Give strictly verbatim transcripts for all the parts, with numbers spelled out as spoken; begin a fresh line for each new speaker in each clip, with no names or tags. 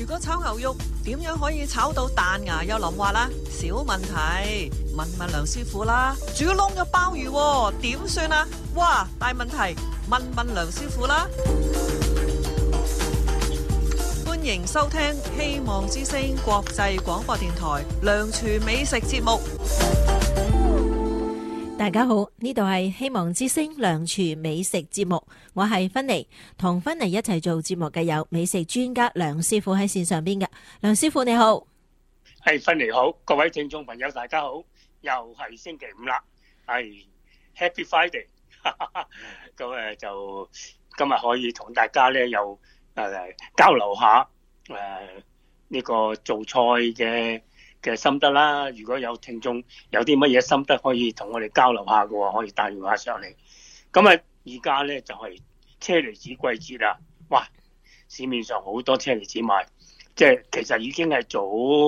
果炒牛肉點樣可以炒到彈牙又腍滑啦？小問題，問問梁師傅啦。煮燶咗鮑魚喎，點算啊？哇，大問題，問問梁師傅啦。歡迎收聽希望之聲國際廣播電台梁廚美食節目。
大家好，呢度係希望之聲梁廚美食節目，我係芬妮，同芬妮一齊做節目嘅有美食專家梁師傅喺線上邊嘅。梁師傅你好。
係芬妮好，各位聽眾朋友大家好，又係星期五啦，係 Happy Friday， 咁誒就今日可以同大家咧又誒交流下誒呢個做菜嘅嘅心得啦。如果有聽眾有啲乜嘢心得可以同我哋交流下嘅話，可以帶電話上嚟。咁啊，而家咧就係車厘子季節啦，哇！市面上好多車厘子賣，即係其實已經係早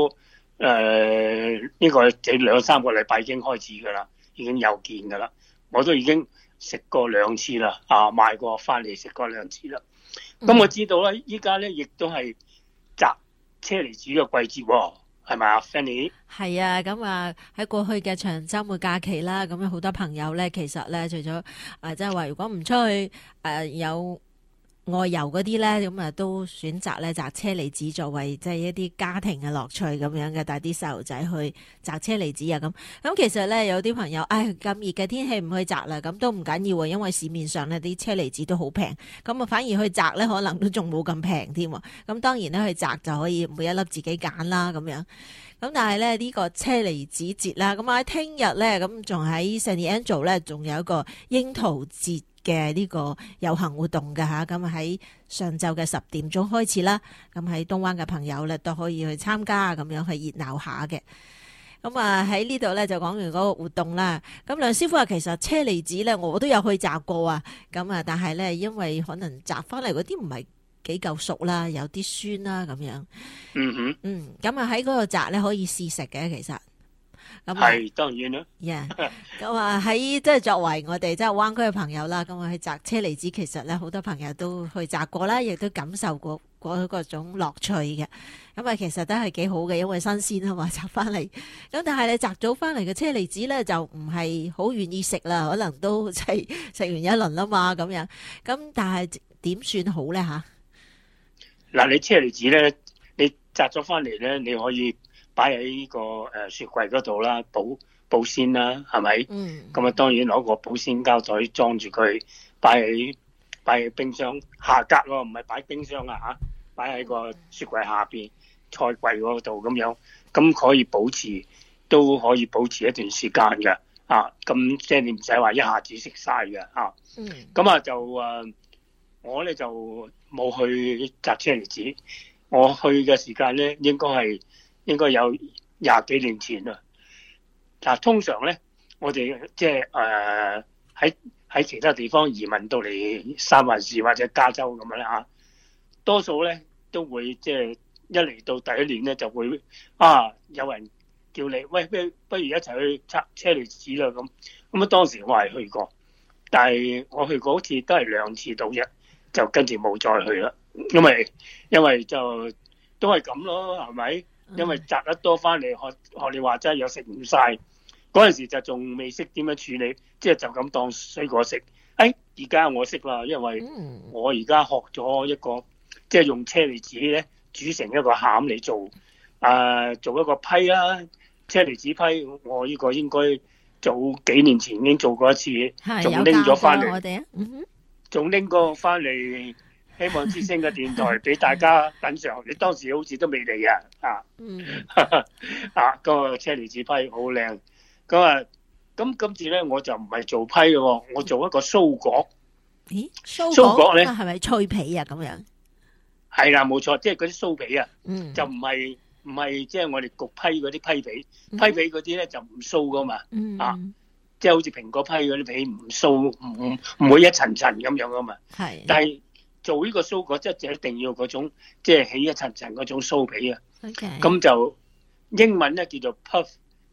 誒呢個這兩三個禮拜已經開始噶啦，已經有見噶啦。我都已經食過兩次啦，啊買過翻嚟食過兩次啦。咁我知道咧，依家咧亦都係摘車厘子嘅季節喎。係咪啊 Fanny？
係啊，咁啊喺過去嘅長週末假期啦，咁有好多朋友咧，其實咧除咗誒即係話如果唔出去誒、呃、有外遊嗰啲咧，咁啊都選擇咧摘車厘子作為即係一啲家庭嘅樂趣咁樣嘅，帶啲細路仔去摘車厘子啊咁。咁其實咧有啲朋友，唉咁熱嘅天氣唔去摘啦，咁都唔緊要喎，因為市面上呢啲車厘子都好平，咁啊反而去摘咧可能都仲冇咁平添喎。咁當然咧去摘就可以每一粒自己揀啦咁樣。咁但係咧呢個車厘子節啦，咁喺聽日咧咁仲喺 San Angelo 咧仲有一個櫻桃節嘅呢個遊行活動㗎吓，咁喺上晝嘅十點鐘開始啦，咁喺東灣嘅朋友咧都可以去參加，咁樣去熱鬧下嘅。咁啊喺呢度咧就講完嗰個活動啦。咁梁師傅話其實車厘子咧我都有去摘過啊，咁啊但係咧因為可能摘翻嚟嗰啲唔係幾夠熟啦，有啲酸啦咁樣。
嗯哼，
嗯，咁啊喺嗰度摘咧可以試食嘅其實。咁
係當然啦。
呀，咁啊喺即係作為我哋即係灣區嘅朋友啦，咁啊去摘車厘子，其實咧好多朋友都去摘過啦，亦都感受過嗰嗰種樂趣嘅。咁啊，其實都係幾好嘅，因為新鮮啊嘛，摘翻嚟。咁但係你摘咗翻嚟嘅車厘子咧，就唔係好願意食啦，可能都即係食完一輪啦嘛，咁樣。咁但係點算好咧吓？
嗱，你車厘子咧，你摘咗翻嚟咧，你可以擺喺呢個誒雪櫃嗰度啦，保保鮮啦，係咪？嗯。咁啊，當然攞個保鮮膠袋裝住佢，擺喺擺喺冰箱下格咯，唔係擺冰箱啊嚇，擺喺個雪櫃下邊菜櫃嗰度咁樣，咁可以保持都可以保持一段時間嘅啊。咁即係你唔使話一下子食晒嘅啊。嗯。咁啊就誒，我咧就冇去摘車厘子，我去嘅時間咧應該係。應該有廿幾年前啦。嗱，通常咧，我哋即係誒喺喺其他地方移民到嚟三藩市或者加州咁樣啦嚇，多數咧都會即係一嚟到第一年咧就會啊有人叫你喂，不如不如一齊去摘車厘子啦咁。咁啊當時我係去過，但係我去過好似都係兩次到啫，就跟住冇再去啦。因為因為就都係咁咯，係咪？因為摘得多翻嚟，學學你話齋又食唔晒，嗰陣時就仲未識點樣處理，即係就咁當水果食。誒，而家我識啦，因為我而家學咗一個，即係用車厘子咧煮成一個餡嚟做，誒做一個批啦，車厘子批。我呢個應該早幾年前已經做過一次，仲拎咗翻嚟，仲拎過翻嚟。希望之聲嘅電台俾大家品嚐，你當時好似都未嚟啊！啊，嗯、啊，嗰個車厘子批好靚。咁啊，咁今次咧我就唔係做批嘅喎，我做一個酥果。
咦，酥
酥果咧
係咪脆皮啊？咁樣
係啦，冇錯，即係嗰啲酥皮啊，
嗯、
就唔係唔係即係我哋焗批嗰啲批皮，嗯、批皮嗰啲咧就唔酥噶嘛，嗯、啊，即係好似蘋果批嗰啲皮唔酥，唔唔會一層層咁樣噶嘛。係，但係。做呢個酥果，即係就一定要嗰種，即係起一層層嗰種酥皮啊。咁 Okay. 就英文咧叫做 puff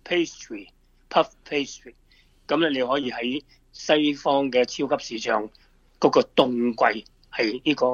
pastry，puff pastry。咁咧你可以喺西方嘅超級市場嗰個凍櫃係呢個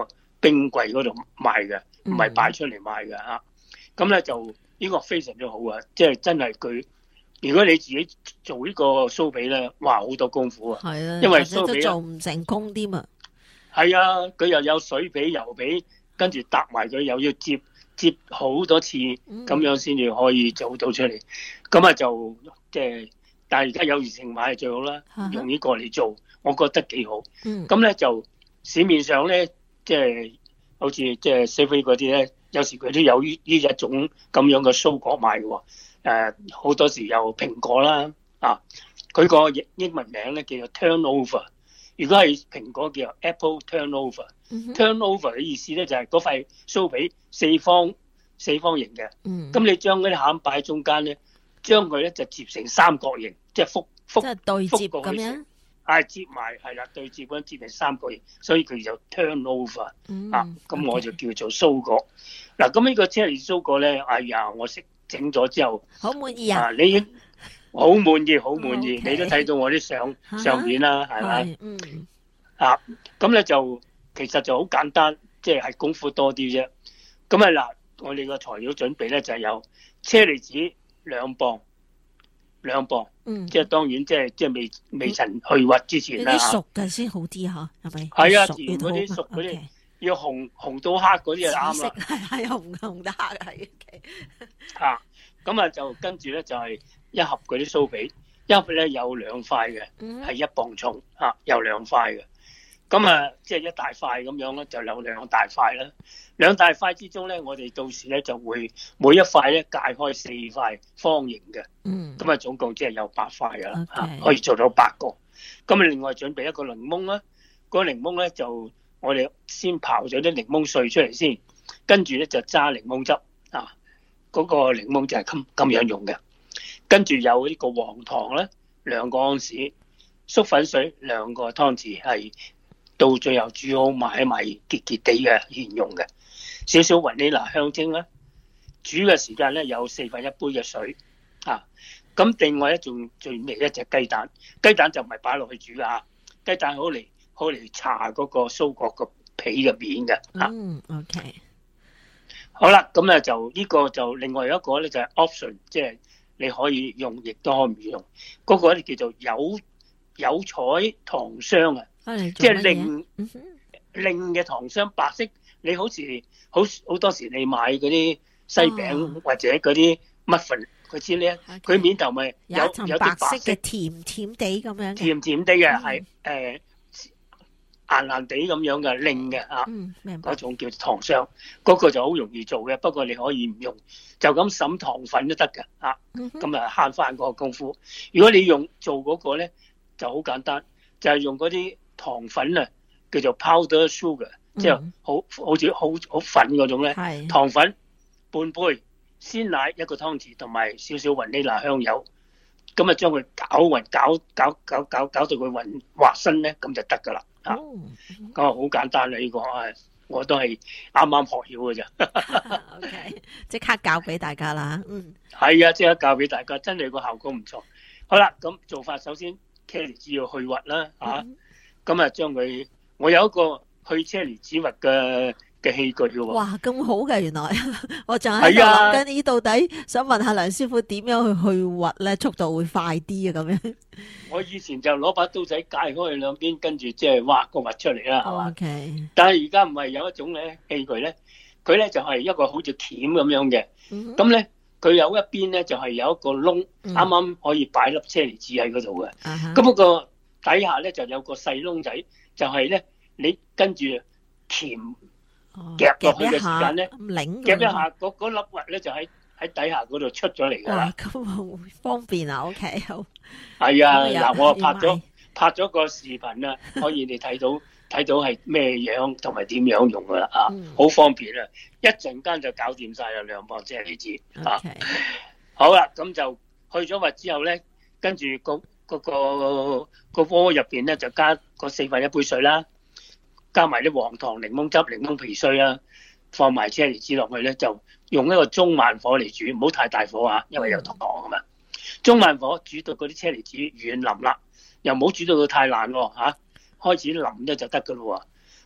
冰櫃嗰度賣嘅，唔係擺出嚟賣嘅嚇。咁咧就呢個非常之好啊！即係真係佢，如果你自己做呢個酥皮咧，哇好多功夫啊！
係啊，
因為
酥皮
酥皮
做唔成功添啊。
係啊，佢又有水皮、油皮，跟住搭埋佢又要接接好多次，咁樣先至可以做到出嚟。咁啊就即係，但係而家有現成買係最好啦，用呢個嚟做，我覺得幾好。咁咧就市面上咧，即係好似即係西非嗰啲咧，有時佢都有呢呢一種咁樣嘅酥果賣嘅喎。誒好多時有蘋果啦，啊，佢個英文名咧叫做 turnover。如果係蘋果叫做 apple turnover，turnover、mm-hmm. turnover 嘅意思咧就係嗰塊酥皮四方四方形嘅，咁、mm-hmm. 你將嗰啲餡擺喺中間咧，將佢咧就接成三角形，即係覆覆
即係對接咁樣，
係接埋係啦，對接咁接成三角形，所以佢就 turnover、mm-hmm. 啊，咁我就叫做酥果。嗱、okay. 啊，咁呢個車厘酥果咧，哎呀，我識整咗之後，
好滿意啊！
啊你好滿意，好滿意， okay. 你都睇到我啲相相片啦，係咪？嗯。啊，咁咧就其實就好簡單，即係係功夫多啲啫。咁啊嗱，我哋個材料準備咧就係有車厘子兩磅，兩磅。嗯。即係當然，即係即係未未曾去核之前啦。
有啲熟嘅先好啲嚇，係咪？
係啊，自然嗰啲熟嗰啲要紅紅到黑嗰啲就啱啦。
係係紅紅到黑係。
啊，咁啊就跟住咧就係、是。一盒嗰啲酥皮，一盒咧有兩塊嘅，係、嗯、一磅重嚇，有兩塊嘅。咁啊，即係一大塊咁樣咧，就有兩大塊啦。兩大塊之中咧，我哋到時咧就會每一塊咧界開四塊方形嘅。嗯。咁啊，總共即係有八塊噶啦嚇，可以做到八個。咁啊，另外準備一個檸檬啦。嗰、那個檸檬咧就我哋先刨咗啲檸檬碎出嚟先，跟住咧就揸檸檬汁啊。嗰、那個檸檬就係咁咁樣用嘅。跟住有呢個黃糖咧，兩個盎司，粟粉水兩個湯匙，係到最後煮好埋一埋結結地嘅現用嘅，少少雲呢拿香精啦。煮嘅時間咧有四分一杯嘅水啊。咁另外咧仲最尾一隻雞蛋，雞蛋就唔係擺落去煮㗎，雞蛋好嚟好嚟搽嗰個酥角個皮嘅面嘅啊。
嗯 ，OK。
好啦，咁咧就呢個就另外一個咧就係 option， 即係。你可以用，亦都可以用。嗰、那個咧叫做有有彩糖霜啊，即係令令嘅糖霜，白色。你好似好好多時你買嗰啲西餅、哦、或者嗰啲乜粉，佢知咧，佢、okay. 面頭咪有有啲白色嘅甜甜地咁樣，甜甜地嘅係誒硬硬地咁樣嘅令嘅啊，嗰種叫糖霜，嗰、那個就好容易做嘅。不過你可以唔用。就咁滲糖粉都得㗎，啊，咁啊慳翻個功夫。如果你用做嗰個咧，就好簡單，就係、是、用嗰啲糖粉啊，叫做 powder sugar，、嗯、即係好好似好好粉嗰種咧。糖粉半杯，鮮奶一個湯匙，同埋少少雲呢拿香油，咁啊將佢攪勻，攪攪攪攪攪到佢勻滑身咧，咁就得㗎啦。啊，咁啊好簡單啦呢、這個啊。我都係啱啱學曉嘅咋。
OK， 即刻教俾大家啦。嗯，
係啊，即刻教俾大家，真係個效果唔錯。好啦，咁做法首先，車厘子要去核啦，啊，咁啊將佢，我有一個去車厘子核嘅嘅器具嘅喎。
哇，咁好嘅原來，我仲喺度諗緊，呢到底想問下梁師傅點樣去去核咧，速度會快啲啊？咁樣。
我以前就攞把刀仔解開佢兩邊，跟住即係挖個核出嚟啦，係嘛
？OK。
但係而家唔係，有一種咧器具咧，佢咧就係一個好似鉗咁樣嘅，咁咧佢有一邊咧就係有一個窿，啱啱可以擺粒車厘子喺嗰度嘅。咁不過底下咧就有個細窿仔，就係咧你跟住鉗夾落去嘅時間咧，夾一下嗰嗰粒核咧就喺喺底下嗰度出咗嚟噶啦。
咁好方便啊 ！OK， 好。
係啊，嗱，我拍咗拍咗個視頻啊，可以你睇到睇到係咩樣同埋點樣用噶啦啊，好方便啊！一陣間就搞掂晒啦，兩磅車厘子啊。好啦，咁就去咗核之後咧，跟住個嗰個個鍋入邊咧就加個四分一杯水啦，加埋啲黃糖、檸檬汁、檸檬皮碎啦，放埋車厘子落去咧，就用一個中慢火嚟煮，唔好太大火啊，因為有糖啊嘛。中慢火煮到嗰啲車厘子軟腍啦，又唔好煮到佢太爛喎嚇，開始腍咧就得噶咯喎。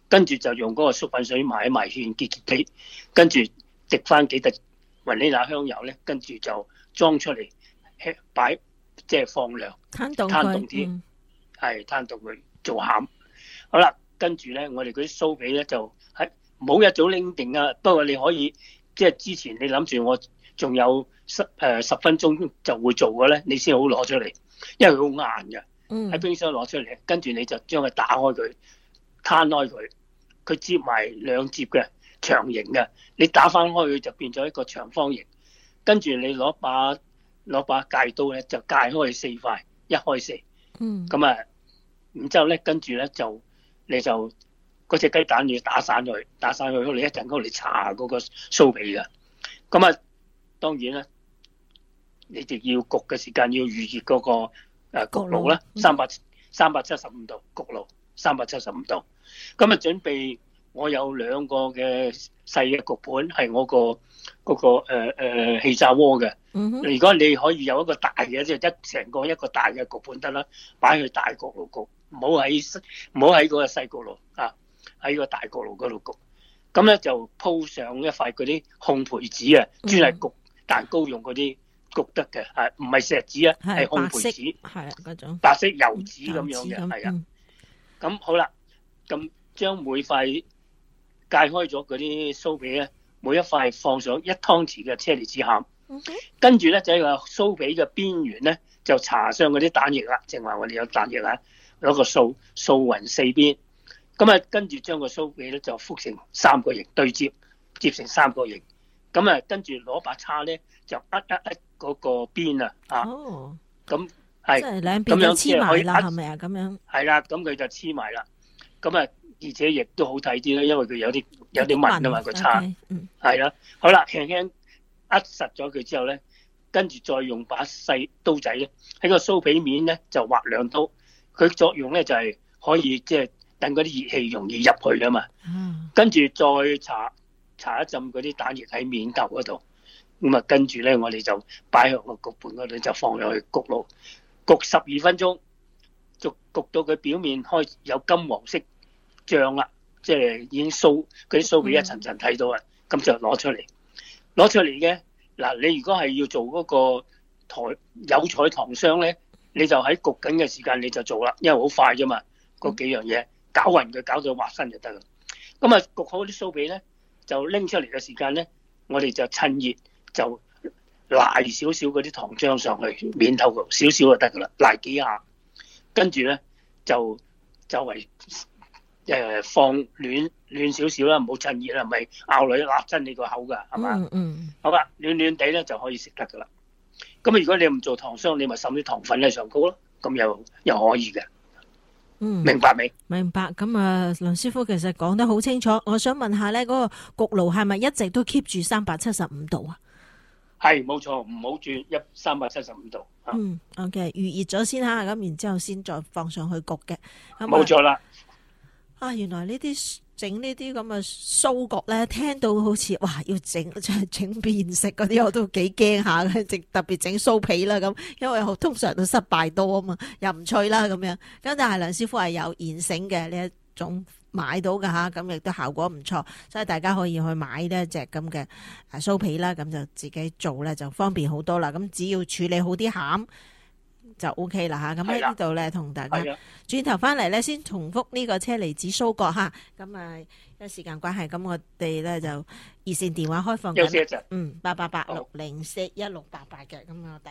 跟住就用嗰個粟粉水埋一埋芡結結地，跟住滴翻幾滴雲呢拿香油咧，跟住就裝出嚟擺，即係放涼，
攤凍
攤凍啲，係攤凍佢做餡。好啦，跟住咧，我哋嗰啲酥皮咧就係冇一早拎定啊。不過你可以即係之前你諗住我仲有十誒十分鐘就會做嘅咧，你先好攞出嚟，因為佢好硬嘅。喺、嗯、冰箱攞出嚟，跟住你就將佢打開佢，攤開佢，佢接埋兩節嘅長形嘅，你打翻開佢就變咗一個長方形。跟住你攞把攞把戒刀咧，就戒開四塊，一開四。嗯。咁啊，然之後咧，跟住咧就你就嗰隻雞蛋要打散佢，打散佢，你一陣嗰嚟搽嗰個酥皮㗎。咁啊，當然啦，你哋要焗嘅時間要預熱嗰、嗰個。誒焗爐啦，三百三百七十五度焗爐，三百七十五度。咁啊，準備我有兩個嘅細嘅焗盤，係我個嗰個誒誒氣炸鍋嘅。如果你可以有一個大嘅，即係一成個一個大嘅焗盤得啦，擺去大焗爐焗，唔好喺唔好喺嗰個細焗爐啊，喺個大焗爐嗰度焗。咁咧就鋪上一塊嗰啲烘焙紙啊，專係焗蛋糕用嗰啲。焗得嘅，係唔係錫紙啊？係烘焙紙，
係嗰種
白色油紙咁樣嘅，係啊。咁、嗯、好啦，咁將每塊解開咗嗰啲酥皮咧，每一塊放上一湯匙嘅車厘子餡，嗯、跟住咧就喺個酥皮嘅邊緣咧就搽上嗰啲蛋液啦。正話我哋有蛋液啊，攞個掃掃勻四邊，咁啊跟住將個酥皮咧就覆成三角形對接，接成三角形。咁啊，跟住攞把叉咧，就一一一嗰個邊啊，啊，咁係，
即係兩邊都黐埋啦，係咪啊？咁樣
係啦，咁佢就黐埋啦。咁啊，而且亦都好睇啲啦，因為佢有啲有啲紋啊嘛，個叉，係啦。好啦，輕輕握實咗佢之後咧，跟住再用把細刀仔咧，喺個酥皮面咧就劃兩刀。佢作用咧就係可以即係等嗰啲熱氣容易入去啊嘛。跟住再搽。搽一浸嗰啲蛋液喺面頭嗰度，咁啊跟住咧，我哋就擺喺個焗盤嗰度，就放入去焗爐焗十二分鐘，就焗到佢表面開有金黃色醬啦，即係已經酥嗰啲酥皮一層層睇到啊，咁、嗯、就攞出嚟，攞出嚟嘅嗱，你如果係要做嗰個台有彩糖霜咧，你就喺焗緊嘅時間你就做啦，因為好快啫嘛，嗰幾樣嘢攪勻佢，攪到滑身就得啦。咁啊焗好啲酥皮咧。就拎出嚟嘅時間咧，我哋就趁熱就賴少少嗰啲糖漿上去面頭度，少少就得噶啦，賴幾下，跟住咧就就為誒、呃、放暖暖少少啦，唔好趁熱啦，咪咬落去辣親你個口噶，係嘛？嗯嗯。好啦，暖暖地咧就可以食得噶啦。咁啊，如果你唔做糖霜，你咪滲啲糖粉喺上高咯，咁又又可以嘅。嗯，明白未？
明白。咁啊，梁師傅其實講得好清楚。我想問下咧，嗰個焗爐係咪一直都 keep 住三百七十五度啊？
係，冇錯，唔好轉一三百七十五度。
嗯 ，OK， 預熱咗先吓，咁然之後先再放上去焗嘅。
冇錯啦。
啊，原來呢啲整呢啲咁嘅酥角咧，聽到好似哇，要整整變食嗰啲，我都幾驚下嘅。整特別整酥皮啦，咁因為我通常都失敗多啊嘛，又唔脆啦咁樣。咁但係梁師傅係有現成嘅呢一種買到㗎吓，咁亦都效果唔錯，所以大家可以去買呢一隻咁嘅酥皮啦，咁就自己做咧就方便好多啦。咁只要處理好啲餡就 O K 啦吓，咁喺呢度咧同大家轉頭翻嚟咧，先重複呢個車厘子酥角吓，咁啊因為時間關係，咁我哋咧就熱線電話開放緊，嗯，八八八六零四一六八八嘅，咁啊，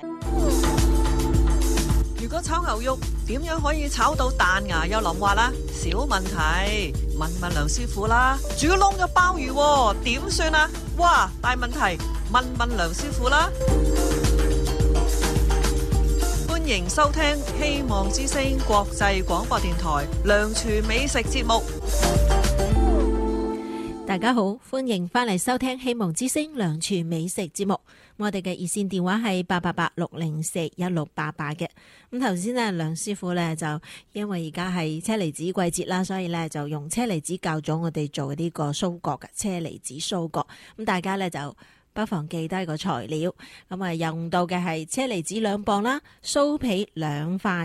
如果炒牛肉點樣可以炒到彈牙又淋滑啦？小問題，問問梁師傅啦。煮燶咗鮑魚點算啊？哇，大問題，問問梁師傅啦。歡迎收聽希望之聲國際廣播電台梁廚美食節目。
大家好，歡迎翻嚟收聽希望之聲梁廚美食節目。我哋嘅熱線電話係八八八六零四一六八八嘅。咁頭先呢，梁師傅呢，就因為而家係車厘子季節啦，所以呢，就用車厘子教咗我哋做呢個酥角嘅車厘子酥角。咁大家呢，就不妨記低個材料，咁啊用到嘅係車厘子兩磅啦，酥皮兩塊，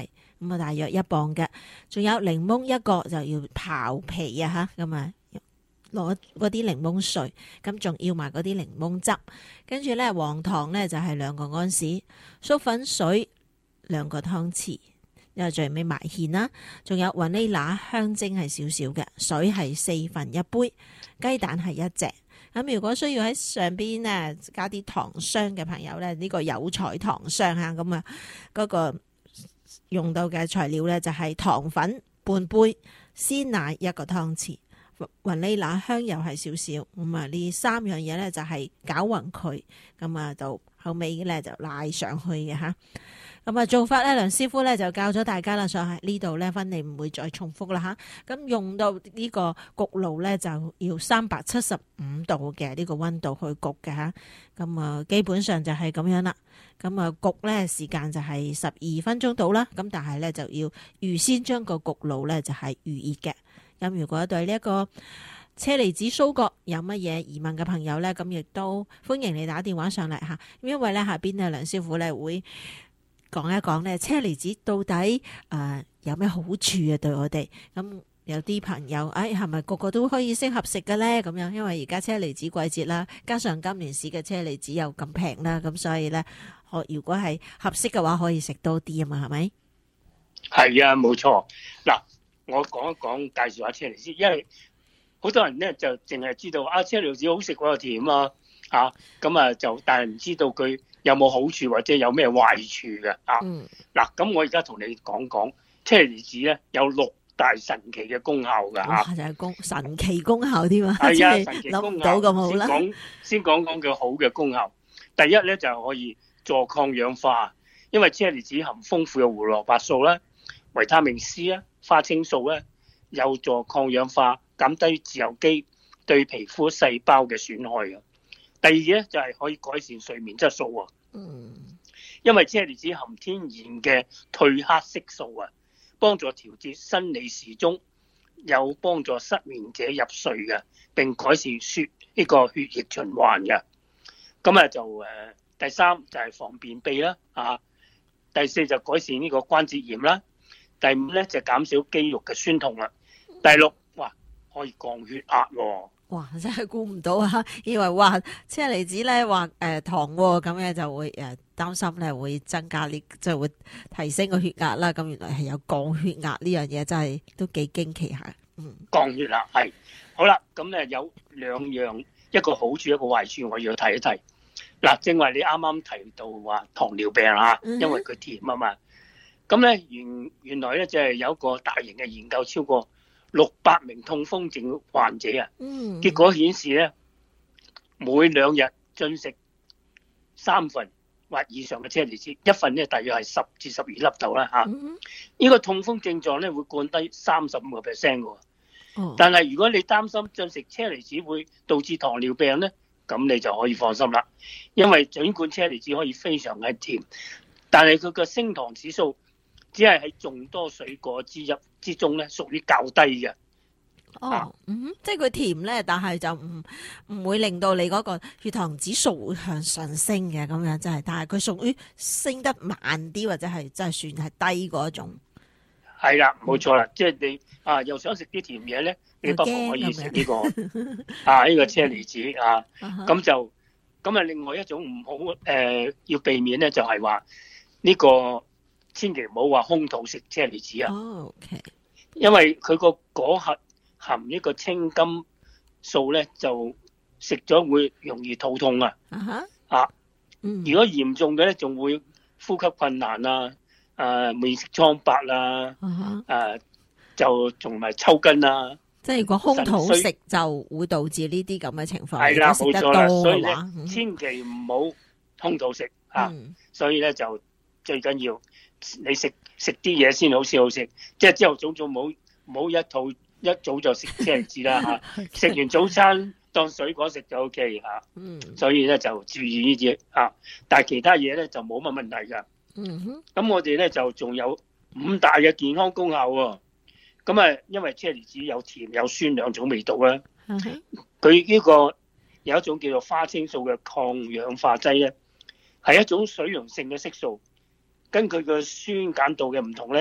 咁啊大約一磅嘅。仲有檸檬一個就要刨皮啊吓，咁啊攞嗰啲檸檬碎，咁仲要埋嗰啲檸檬汁，跟住咧黃糖咧就係兩個安士，粟粉水兩個湯匙，又最尾埋芡啦，仲有雲呢拿香精係少少嘅，水係四分一杯，雞蛋係一隻。咁如果需要喺上邊咧加啲糖霜嘅朋友咧，呢個有彩糖霜吓，咁啊嗰個用到嘅材料咧就係糖粉半杯，鮮奶一個湯匙。雲呢拿香油係少少，咁啊呢三樣嘢咧就係攪勻佢，咁啊到後尾咧就拉上去嘅吓。咁啊做法咧，梁師傅咧就教咗大家啦，所以喺呢度咧芬妮唔會再重複啦吓。咁用到呢個焗爐咧就要三百七十五度嘅呢個溫度去焗嘅吓。咁啊基本上就係咁樣啦。咁啊焗咧時間就係十二分鐘到啦。咁但係咧就要預先將個焗爐咧就係預熱嘅。咁如果對呢一個車厘子酥角有乜嘢疑問嘅朋友咧，咁亦都歡迎你打電話上嚟吓。因為咧下邊啊梁師傅咧會講一講咧車厘子到底誒、呃、有咩好處啊？對我哋咁有啲朋友誒係咪個個都可以適合食嘅咧？咁樣因為而家車厘子季節啦，加上今年市嘅車厘子又咁平啦，咁所以咧可如果係合適嘅話，可以食多啲啊嘛，係咪？
係啊，冇錯。嗱，我講一講介紹下車厘子，因為好多人咧就淨係知道啊車厘子好食喎，甜啊嚇，咁啊就但係唔知道佢有冇好處或者有咩壞處嘅啊？嗱、嗯，咁我而家同你講講車厘子咧有六大神奇嘅功效㗎嚇，
就係、是、功神奇功效添啊！
係啊，神奇功效
諗唔到咁好啦。
先講先講講佢好嘅功效。第一咧就係可以助抗氧化，因為車厘子含豐富嘅胡蘿蔔素啦、維他命 C 啦、花青素咧，有助抗氧化，減低自由基對皮膚細胞嘅損害嘅。第二咧就係可以改善睡眠質素喎。嗯，因為車厘子含天然嘅褪黑色素啊，幫助調節生理時鐘，有幫助失眠者入睡嘅，並改善血呢個血液循環嘅。咁啊就誒第三就係防便秘啦啊，第四就改善呢個關節炎啦，第五咧就減少肌肉嘅酸痛啦，第六哇可以降血壓喎。
哇！真係估唔到啊！以為話車厘子咧話誒糖喎，咁樣就會誒擔心咧會增加呢，即係會提升個血壓啦。咁原來係有降血壓呢樣嘢，真係都幾驚奇下。嗯，
降血壓係好啦。咁咧有兩樣，一個好處一個壞處，我要提一提。嗱，正話你啱啱提到話糖尿病啊，因為佢甜啊嘛。咁咧原原來咧就係有一個大型嘅研究，超過六百名痛風症患者啊，結果顯示咧，每兩日進食三份或以上嘅車厘子，一份咧大約係十至十二粒豆啦嚇。呢個痛風症狀咧會降低三十五個 percent 嘅喎。但係如果你擔心進食車厘子會導致糖尿病咧，咁你就可以放心啦，因為儘管車厘子可以非常嘅甜，但係佢嘅升糖指數只係喺眾多水果之一之中咧，屬於較低嘅。
哦，啊、嗯，即係佢甜咧，但係就唔唔會令到你嗰個血糖指數會向上升嘅，咁樣真係。但係佢屬於升得慢啲，或者係真係算係低嗰種。係
啦，冇錯啦，即係你啊，又想食啲甜嘢咧，你不妨可以食呢、這個啊呢、這個車厘子啊。咁就咁啊，另外一種唔好誒、呃，要避免咧，就係話呢個。千祈唔好話空肚食車厘子啊！Oh, okay. 因為佢個果核含呢個青金素咧，就食咗會容易肚痛啊！Uh-huh. 啊，嗯、如果嚴重嘅咧，仲會呼吸困難啊，誒、呃、面色蒼白啊，誒、uh-huh. 呃、就仲埋抽筋啊！
即係如果空肚食就會導致呢啲咁嘅情況。
係啦，冇錯啦，所以咧、嗯、千祈唔好空肚食啊、嗯！所以咧就最緊要。你食食啲嘢先好先好食，即係朝頭早早冇冇一套一早就食車厘子啦嚇，食、okay. 完早餐當水果食就 O K 嚇，嗯，所以咧就注意呢啲嚇，但係其他嘢咧就冇乜問題㗎。嗯哼，咁我哋咧就仲有五大嘅健康功效喎。咁啊，因為車厘子有甜有酸兩種味道啦，佢、okay. 呢個有一種叫做花青素嘅抗氧化劑咧，係一種水溶性嘅色素。根據個酸鹼度嘅唔同咧，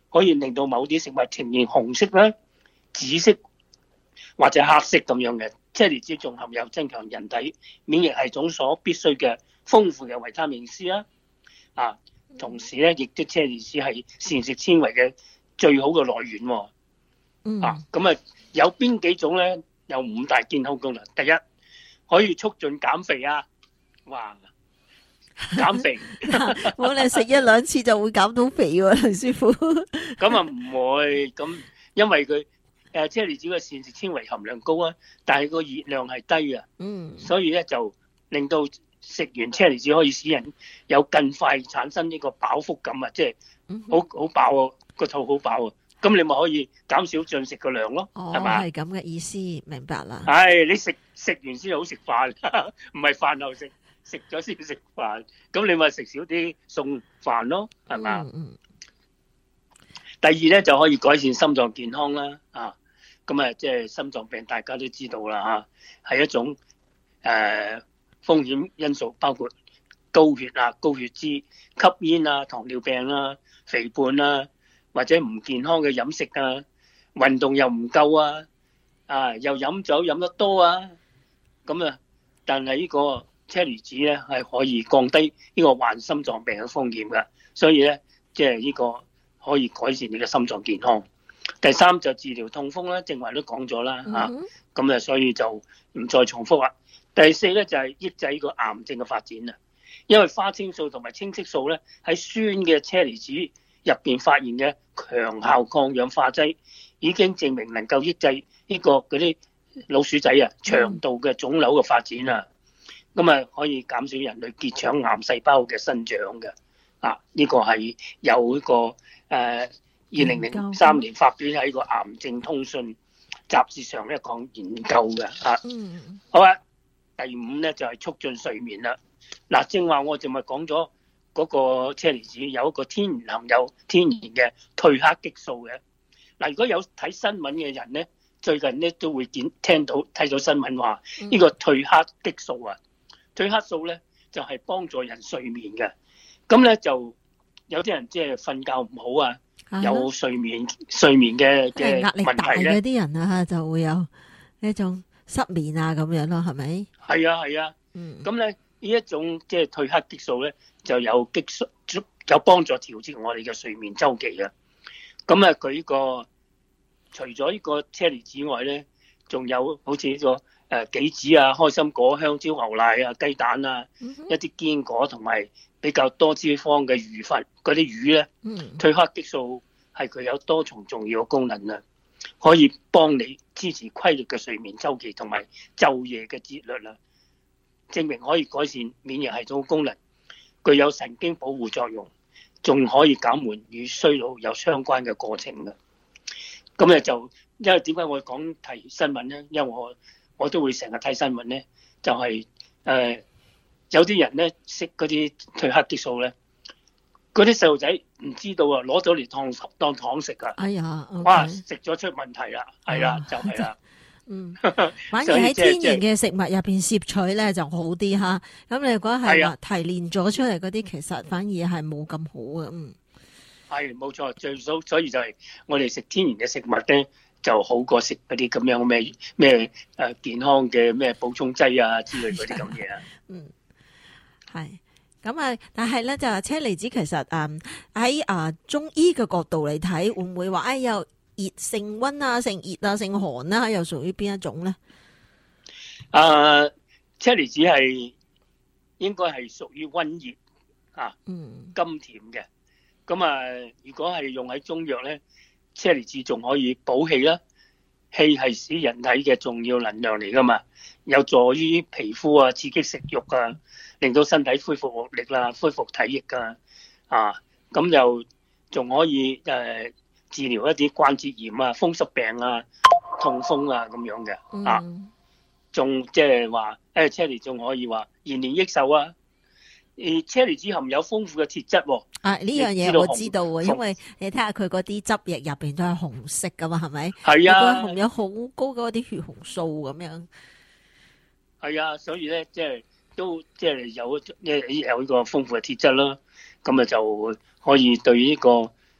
可以令到某啲食物呈現紅色啦、紫色或者黑色咁樣嘅。車厘子仲含有增強人體免疫系統所必須嘅豐富嘅維他命 C 啦，啊，同時咧亦都車厘子係膳食纖維嘅最好嘅來源喎。
嗯，
啊，咁啊有邊幾種咧？有五大健康功能。第一，可以促進減肥啊！哇，減肥，
我哋食一兩次就會減到肥喎，梁師傅。
咁啊唔會，咁因為佢誒車厘子嘅膳食纖維含量高啊，但係個熱量係低啊，
嗯，
所以咧就令到食完車厘子可以使人有更快產生呢個飽腹感啊，即係好好飽啊，個肚好飽啊。咁你咪可以減少進食個量咯，係嘛？
哦，係咁嘅意思，明白啦。
係你食食完先好食飯，唔係飯後食，食咗先食飯。咁你咪食少啲餸飯咯，係嘛？
嗯嗯。
第二咧就可以改善心臟健康啦，啊，咁啊即係心臟病大家都知道啦嚇，係一種誒、呃、風險因素，包括高血壓、高血脂、吸煙啊、糖尿病啊、肥胖啊。或者唔健康嘅飲食啊，運動又唔夠啊，啊又飲酒飲得多啊，咁啊，但係呢個車厘子咧係可以降低呢個患心臟病嘅風險㗎，所以咧即係呢個可以改善你嘅心臟健康。第三就治療痛風啦，正話都講咗啦嚇，咁啊所以就唔再重複啦。第四咧就係抑制呢個癌症嘅發展啊，因為花青素同埋青色素咧喺酸嘅車厘子入邊發現嘅強效抗氧化劑，已經證明能夠抑制呢個嗰啲老鼠仔啊腸道嘅腫瘤嘅發展啊，咁啊可以減少人類結腸癌細胞嘅生長嘅。啊，呢個係有呢個誒二零零三年發表喺呢個癌症通訊雜誌上咧講研究嘅啊。
嗯，
好啊，第五咧就係促進睡眠啦。嗱，正話我就咪講咗。嗰個車厘子有一個天然含有天然嘅褪黑激素嘅。嗱，如果有睇新聞嘅人咧，最近咧都會見聽到睇到新聞話，呢個褪黑激素啊，褪黑素咧就係幫助人睡眠嘅。咁咧就有啲人即係瞓覺唔好啊，有睡眠睡眠嘅嘅
壓力大
問題咧，
嗰啲人啊就會有呢種失眠啊咁樣咯，係咪？
係啊係啊，
嗯，
咁咧呢一種即係褪黑激素咧。就有激素有幫助調節我哋嘅睡眠周期嘅。咁啊，佢呢個除咗呢個車厘子外咧，仲有好似呢個誒杞子啊、開心果、香蕉、牛奶啊、雞蛋啊、嗯、一啲堅果同埋比較多脂肪嘅魚粉嗰啲魚咧，褪黑激素係佢有多重重要嘅功能啊，可以幫你支持規律嘅睡眠周期同埋晝夜嘅節律啦，證明可以改善免疫系統功能。具有神經保護作用，仲可以減緩與衰老有相關嘅過程嘅。咁咧就因為點解我講提新聞咧？因為我我都會成日睇新聞咧，就係、是、誒、呃、有啲人咧食嗰啲褪黑激素咧，嗰啲細路仔唔知道啊，攞咗嚟當當糖食啊！
哎呀，
哇，食咗出問題啦，係啦，就係啦。
嗯，反而喺天然嘅食物入邊攝取咧就好啲吓。咁你如果係話提煉咗出嚟嗰啲，其實反而係冇咁好嘅。嗯，
係冇錯，最所所以就係我哋食天然嘅食物咧，就好過食嗰啲咁樣咩咩誒健康嘅咩補充劑啊之類嗰啲咁嘢啊。
嗯，係咁啊，但係咧就係車厘子其實誒喺啊中醫嘅角度嚟睇，會唔會話哎又？熱性溫啊，性熱啊，性寒啊，又屬於邊一種咧？
啊，車厘子係應該係屬於溫熱啊，
嗯，
甘甜嘅。咁啊，如果係用喺中藥咧，車厘子仲可以補氣啦。氣係使人體嘅重要能量嚟噶嘛，有助於皮膚啊，刺激食慾啊，令到身體恢復活力啦，恢復體液噶。啊，咁又仲可以誒。呃治療一啲關節炎啊、風濕病啊、痛風啊咁樣嘅啊，仲即係話誒車厘仲可以話延年益壽啊！而車厘子含有豐富嘅鐵質喎。啊，呢樣
嘢我知道喎，因為你睇下佢嗰啲汁液入邊都係紅色噶嘛，係咪？
係啊，
含有好高嗰啲血紅素咁樣。
係啊，所以咧即係都即係有有有呢個豐富嘅鐵質啦，咁啊就可以對呢個。誒、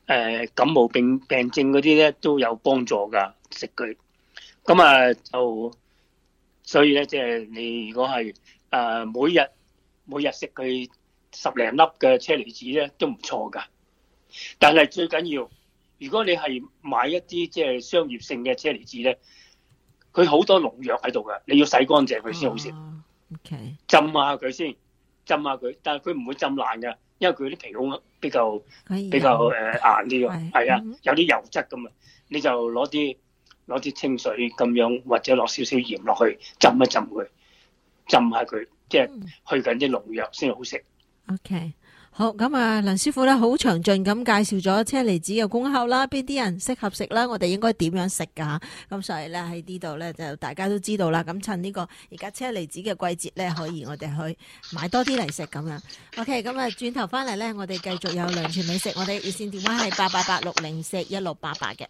呃、感冒病病症嗰啲咧都有幫助㗎，食佢。咁啊就所以咧，即係你如果係誒、呃、每日每日食佢十零粒嘅車厘子咧，都唔錯㗎。但係最緊要，如果你係買一啲即係商業性嘅車厘子咧，佢好多農藥喺度㗎，你要洗乾淨佢先好食。
哦 OK，
浸下佢先，浸下佢，但係佢唔會浸爛㗎，因為佢啲皮好比較比較誒硬啲㗎，係啊，有啲油質咁啊，你就攞啲攞啲清水咁樣，或者落少少鹽落去浸一浸佢，浸下佢，即係去緊啲農藥先好食。
OK。好，咁啊，梁師傅咧好詳盡咁介紹咗車厘子嘅功效啦，邊啲人適合食啦，我哋應該點樣食噶？咁所以咧喺呢度咧就大家都知道啦。咁趁呢個而家車厘子嘅季節咧，可以我哋去買多啲嚟食咁樣。OK，咁啊轉頭翻嚟咧，我哋繼續有梁廚美食，我哋熱線電話係八八八六零四一六八八嘅。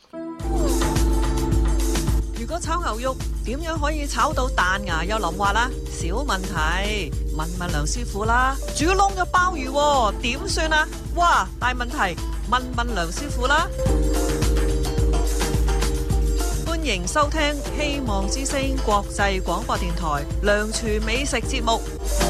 如果炒牛肉點樣可以炒到彈牙又腍滑啦？小問題，問問梁師傅啦。煮燶嘅鮑魚點算啊？哇，大問題，問問梁師傅啦。歡迎收聽希望之聲國際廣播電台梁廚美食節目。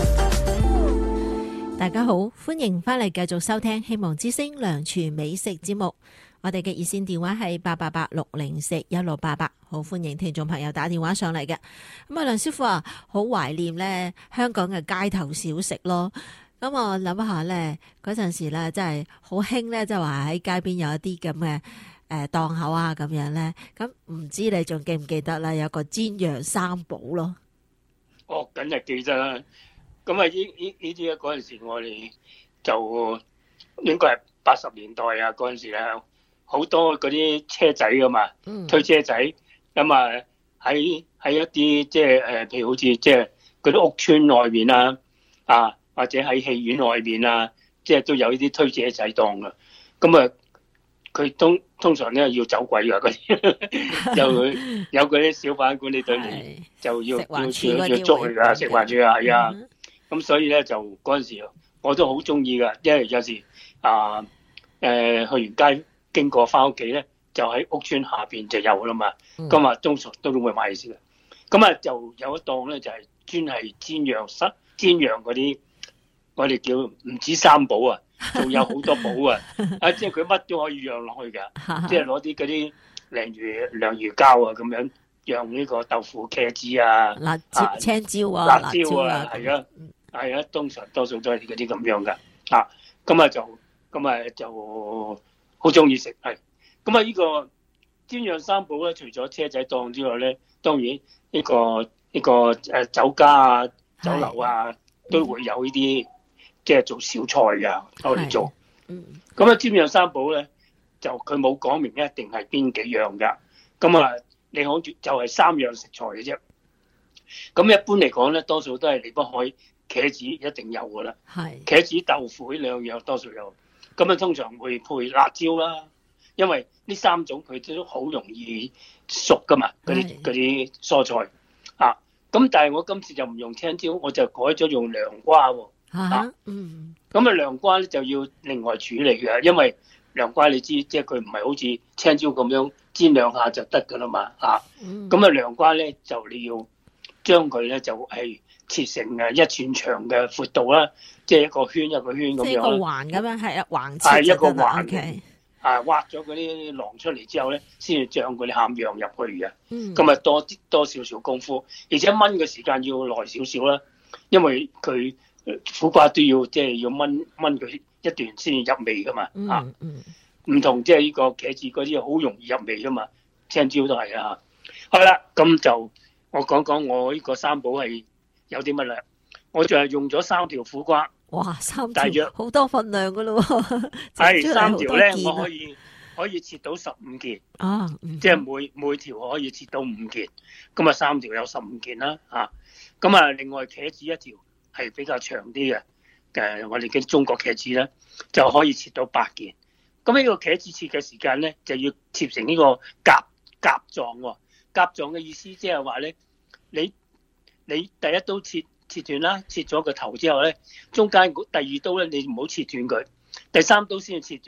大家好，歡迎翻嚟繼續收聽希望之聲梁廚美食節目。我哋嘅熱線電話係八八八六零四一六八八，好歡迎聽眾朋友打電話上嚟嘅。咁啊，梁師傅啊，好懷念咧香港嘅街頭小食咯。咁我諗下咧，嗰陣時咧真係好興咧，即係話喺街邊有一啲咁嘅誒檔口啊咁樣咧。咁唔知你仲記唔記得啦？有個煎釀三寶咯。
哦，梗係記得啦。咁啊，呢呢呢啲嗰陣時我哋就應該係八十年代啊，嗰陣時咧。好多嗰啲車仔噶嘛，推車仔咁啊，喺喺一啲即係誒，譬如好似即係嗰啲屋村外面啊，啊或者喺戲院外面啊，即係都有呢啲推車仔檔噶。咁啊，佢通通常咧要走鬼噶嗰啲，有佢有嗰啲小販管理隊嚟，就要要要捉佢噶，食環署啊，係啊。咁所以咧就嗰陣時我都好中意噶，因為有時啊誒去完街。經過翻屋企咧，就喺屋村下邊就有啦嘛。咁啊，通常都會買先嘅。咁啊，就有一檔咧，就係專係煎釀室、煎釀嗰啲，我哋叫唔止三寶啊，仲有好多寶啊。啊，即係佢乜都可以釀落去㗎，即係攞啲嗰啲鯪魚、鯪魚膠啊，咁樣釀呢個豆腐、茄子啊、
辣椒、青椒啊、
辣椒啊，係啊，係啊，通常多數都係嗰啲咁樣㗎。啊，咁啊就，咁啊就。好中意食係，咁啊呢個煎釀三寶咧，除咗車仔檔之外咧，當然呢個呢個誒酒家啊、酒樓啊，都會有呢啲即係做小菜㗎，我哋做。嗯。咁啊煎釀三寶咧，就佢冇講明一定係邊幾樣㗎，咁啊你好似就係三樣食材嘅啫。咁一般嚟講咧，多數都係離不開茄子一定有㗎啦。係。茄子豆腐呢兩樣多數有。咁啊，通常會配辣椒啦，因為呢三種佢都好容易熟噶嘛，嗰啲嗰啲蔬菜啊。咁但係我今次就唔用青椒，我就改咗用涼瓜喎。啊，嗯。咁啊，涼瓜咧就要另外處理嘅，因為涼瓜你知，即係佢唔係好似青椒咁樣煎兩下就得噶啦嘛。啊，咁啊，涼瓜咧就你要將佢咧就係、是。切成誒一寸長嘅闊度啦，即係一個圈一個圈咁樣。即係一個環咁樣，係啊，橫切就得啦。Okay. 啊，挖咗嗰啲囊出嚟之後咧，先至將嗰啲餡釀入去嘅。嗯。咁啊，多啲多少少功夫，而且燜嘅時間要耐少少啦，因為佢苦瓜都要即係要燜燜佢一段先至入味噶嘛。嗯嗯。唔同即係呢個茄子嗰啲好容易入味噶嘛，青椒都係啊。好啦，咁就我講講我呢個三寶係。有啲乜咧？我就係用咗三條苦瓜，
哇，三條好多份量噶咯喎！
係三條咧，我可以可以切到十五件啊，嗯、即係每每條可以切到五件，咁啊三條有十五件啦嚇。咁啊，另外茄子一條係比較長啲嘅，誒，我哋嘅中國茄子咧就可以切到八件。咁呢個茄子切嘅時間咧，就要切成呢個甲甲狀喎。甲狀嘅意思即係話咧，你。你第一刀切切斷啦，切咗個頭之後咧，中間第二刀咧你唔好切斷佢，第三刀先要切斷，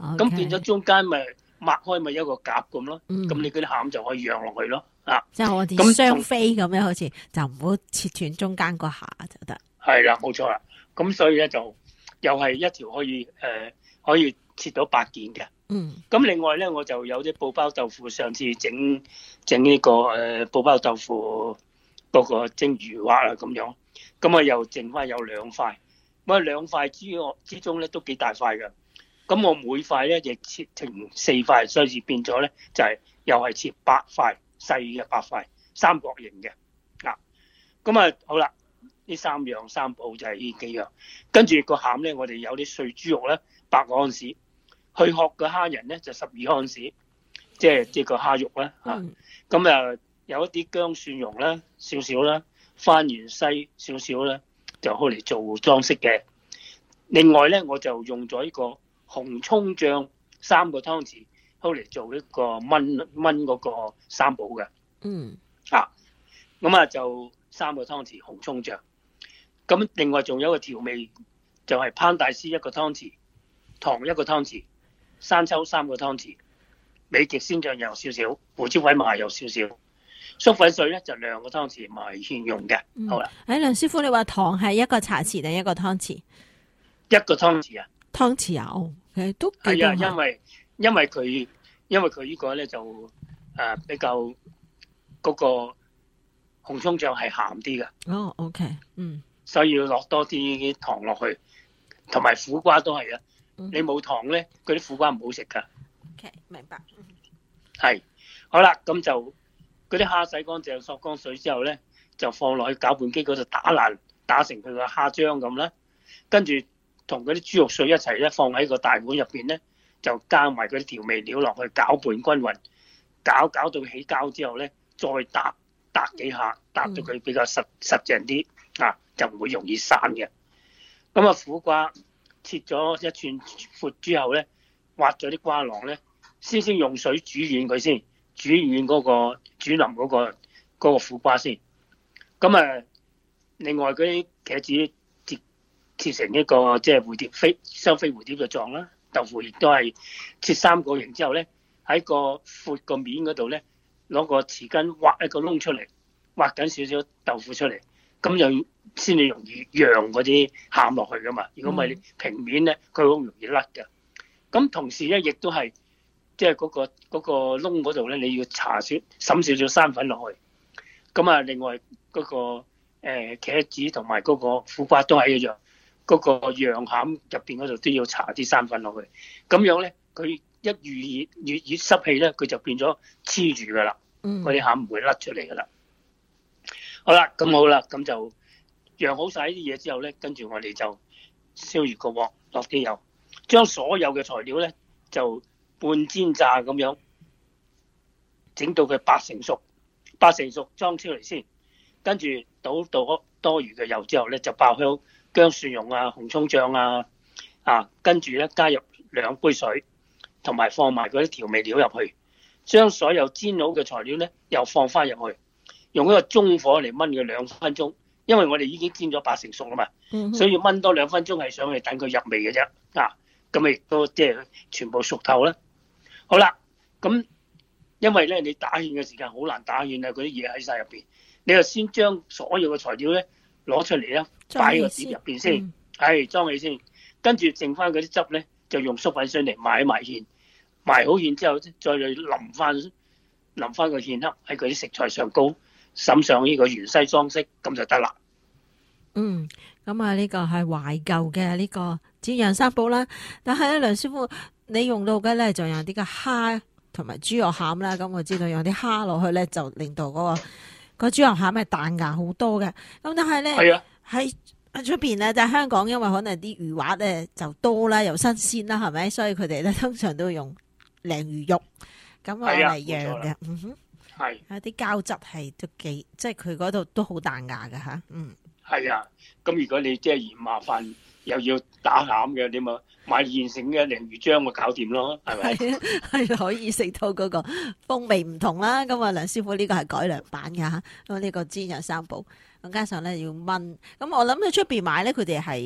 咁變咗中間咪擘開咪有一個夾咁咯。咁、
嗯、
你嗰啲餡就可以讓落去咯。啊，
即係我哋雙飛咁樣，好似就唔好切斷中間個下就得。係
啦，冇錯啦。咁所以咧就又係一條可以誒、呃、可以切到八件嘅。
嗯。
咁另外咧，我就有啲布包豆腐，上次整整呢個誒、呃、布包豆腐嗰個蒸魚滑啦咁樣。咁啊又剩翻有兩塊，咁啊兩塊之外之中咧都幾大塊嘅。咁我每塊咧亦切成四塊，所以變咗咧就係、是、又係切八塊細嘅八塊三角形嘅。嗱，咁啊好啦，呢三樣三寶就係呢幾樣。跟住個餡咧，我哋有啲碎豬肉咧八個盎司，去殼嘅蝦仁咧就十二盎司，即係即係個蝦肉啦嚇。咁啊有一啲薑蒜蓉啦少少啦。番芫茜少少咧，就好嚟做裝飾嘅。另外咧，我就用咗呢個紅葱醬三個湯匙，好嚟做一個燜燜嗰個三寶嘅。
嗯。
啊，咁啊就三個湯匙紅葱醬。咁另外仲有一個調味，就係、是、烹大師一個湯匙，糖一個湯匙，生抽三個湯匙，美極鮮醬油少少，胡椒粉麻油少少。粟粉水咧就兩個湯匙埋芡用嘅。好啦。
誒、嗯，梁師傅，你話糖係一個茶匙定一個湯匙？
一個湯匙啊。湯
匙有，其實都
係啊，因為因為佢因為佢呢個咧就誒、呃、比較嗰個紅葱醬係鹹啲嘅。
哦 ，OK， 嗯，所
以要落多啲糖落去，同埋苦瓜都係啊。嗯、你冇糖咧，嗰啲苦瓜唔好食噶。
OK， 明白。
係，好啦，咁就。嗰啲蝦洗乾淨，索乾水之後咧，就放落去攪拌機嗰度打爛，打成佢個蝦漿咁啦。跟住同嗰啲豬肉碎一齊咧，放喺個大碗入邊咧，就加埋嗰啲調味料落去攪拌均勻，攪攪到起膠之後咧，再搭搭幾下，搭到佢比較實實淨啲啊，就唔會容易散嘅。咁啊，苦瓜切咗一寸闊之後咧，挖咗啲瓜囊咧，先先用水煮軟佢先。煮軟嗰、那個煮腍嗰、那個那個苦瓜先，咁啊，另外嗰啲茄子切切成一個即係蝴蝶飛雙飛蝴蝶嘅狀啦，豆腐亦都係切三角形之後咧，喺個闊個面嗰度咧，攞個匙羹挖一個窿出嚟，挖緊少少豆腐出嚟，咁又先至容易讓嗰啲餡落去噶嘛。如果唔係平面咧，佢好容易甩㗎。咁同時咧，亦都係。即係嗰個嗰個窿嗰度咧，你要搽少滲少少生粉落去。咁啊，另外嗰個誒茄子同埋嗰個苦瓜都係一樣，嗰個釀餡入邊嗰度都要搽啲生粉落去。咁樣咧，佢一遇熱越熱濕氣咧，佢就變咗黐住噶啦。嗰啲餡唔會甩出嚟噶啦。好啦，咁好啦，咁就釀好晒啲嘢之後咧，跟住我哋就燒熱個鑊，落啲油，將所有嘅材料咧就半煎炸咁樣，整到佢八成熟，八成熟裝出嚟先，跟住倒到多餘嘅油之後咧，就爆香薑蒜蓉啊、紅葱醬啊，啊，跟住咧加入兩杯水，同埋放埋嗰啲調味料入去，將所有煎好嘅材料咧又放翻入去，用一個中火嚟燜佢兩分鐘，因為我哋已經煎咗八成熟啦嘛，嗯、所以燜多兩分鐘係想去等佢入味嘅啫，啊，咁亦都即係全部熟透啦。好啦，咁因為咧你打芡嘅時間好難打芡啊，嗰啲嘢喺晒入邊，你就先將所有嘅材料咧攞出嚟咧，擺喺個碟入邊先，係裝起先，跟住剩翻嗰啲汁咧就用粟粉水嚟埋埋芡，埋好芡之後再淋翻淋翻個芡粒喺嗰啲食材上高，滲上呢個芫茜裝飾，咁就得啦。
嗯，咁啊呢個係懷舊嘅呢個煎釀三寶啦，但係咧梁師傅。你用到嘅咧，仲有啲嘅蝦同埋豬肉餡啦。咁我知道用啲蝦落去咧，就令到嗰、那個個豬肉餡係彈牙好多嘅。咁但係咧喺出邊咧，就係、香港，因為可能啲魚滑咧就多啦，又新鮮啦，係咪？所以佢哋咧通常都用鯪魚肉咁我嚟釀嘅。嗯哼，係有啲膠質係都幾，即係佢嗰度都好彈牙嘅吓。嗯，係啊。咁如果你即係嫌麻煩又要打餡嘅，你咪買現成嘅鯪魚漿咪搞掂咯，係咪？係可以食到嗰個風味唔同啦。咁啊，梁師傅呢個係改良版噶，咁呢個煎釀三寶，咁加上咧要燜。咁我諗喺出邊買咧，佢哋係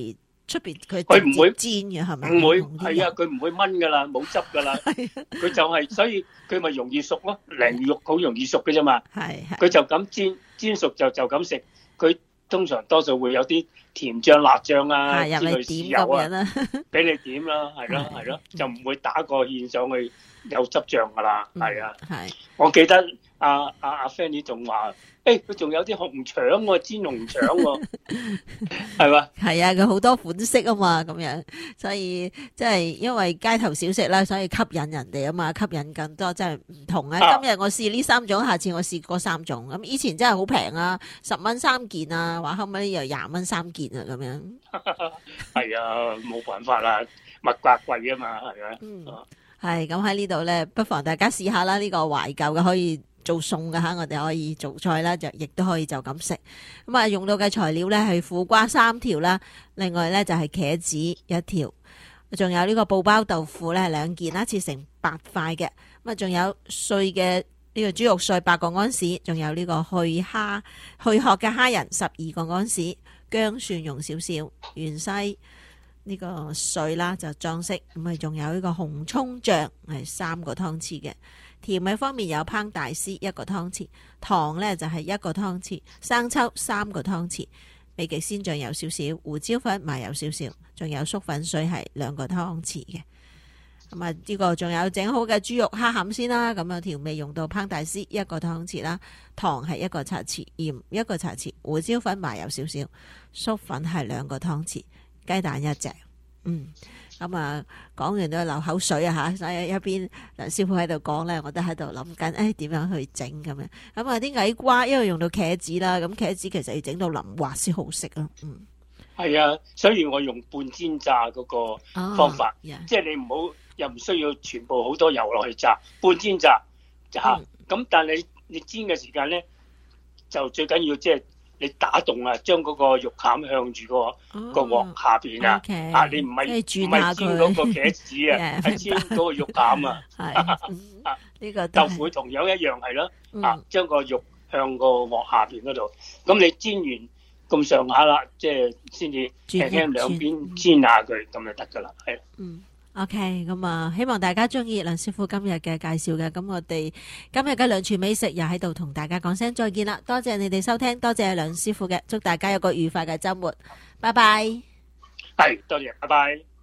出邊佢
佢唔會
煎嘅係咪？
唔會
紅啲
係啊，
油
佢唔會炆噶啦，冇汁噶啦，佢就係所以佢咪容易熟咯，鯪肉好容易熟嘅啫嘛。
係係
佢就咁煎，煎熟就就咁食。佢通常多數會有啲甜醬、辣醬啊之
係入嚟
類豉
點
油啊，
咁樣啦。
俾你點啦，係咯係咯，就唔會打個芡上去有汁醬噶啦，係啊。
係
我記得阿阿阿 Fanny 仲話，誒佢仲有啲紅腸喎，煎紅腸喎，係嘛？
係啊，佢好多款式啊嘛，咁樣，所以即係因為街頭小食啦，所以吸引人哋啊嘛，吸引更多即係唔同啊。
啊
今日我試呢三種，下次我試嗰三種。咁以前真係好平啊，十蚊三件啊，話後尾又廿蚊三件啊，咁樣。
係啊，冇辦法啦，物價貴啊嘛，係咪？
嗯
啊
係咁喺呢度咧，不妨大家試下啦。呢、個懷舊嘅可以做餸嘅吓，我哋可以做菜啦，就亦都可以就咁食。咁啊，用到嘅材料咧係苦瓜三條啦，另外咧就係茄子一條，仲有呢個布包豆腐咧兩件啦，切成八塊嘅。咁啊，仲有碎嘅呢個豬肉碎八個安士，仲有呢個去蝦去殼嘅蝦仁十二個安士，薑蒜蓉少少，芫茜。呢個碎啦就裝飾，咁啊仲有呢個紅葱醬係三個湯匙嘅。甜味方面有烹大絲一個湯匙，糖呢就係一個湯匙，生抽三個湯匙，味極鮮醬有少少，胡椒粉麻油少少，仲有粟粉水係兩個湯匙嘅。咁啊呢個仲有整好嘅豬肉蝦餡先啦，咁啊調味用到烹大絲一個湯匙啦，糖係一個茶匙，鹽一個茶匙，胡椒粉麻油少少，粟粉係兩個湯匙。雞蛋一隻，嗯，咁啊，講完都流口水啊吓，所以一邊梁師傅喺度講咧，我都喺度諗緊，誒點樣去整咁樣，咁啊啲矮瓜因為用到茄子啦，咁茄子其實要整到腍滑先好食咯，嗯，
係啊，所以我用半煎炸嗰個方法，
哦 yeah
即係你唔好又唔需要全部好多油落去炸，半煎炸炸，咁、
嗯、
但係你你煎嘅時間咧，就最緊要即係。你打洞啊，將嗰個肉餡向住個個鑊下邊啊，
okay，
啊你唔係唔係煎嗰個茄子啊，係煎嗰個肉餡啊。
係
啊
呢個
豆腐同樣一樣係咯，
嗯、
啊將個肉向個鑊下邊嗰度，咁你煎完咁上下啦，即係先至輕輕兩邊煎下佢，咁就得噶啦，係。
嗯。OK，咁啊，希望大家中意梁師傅今日嘅介紹嘅，咁我哋今日嘅梁廚美食又喺度同大家講聲再見啦，多謝你哋收聽，多謝梁師傅嘅，祝大家有個愉快嘅周末，拜拜。
係，多謝，拜拜。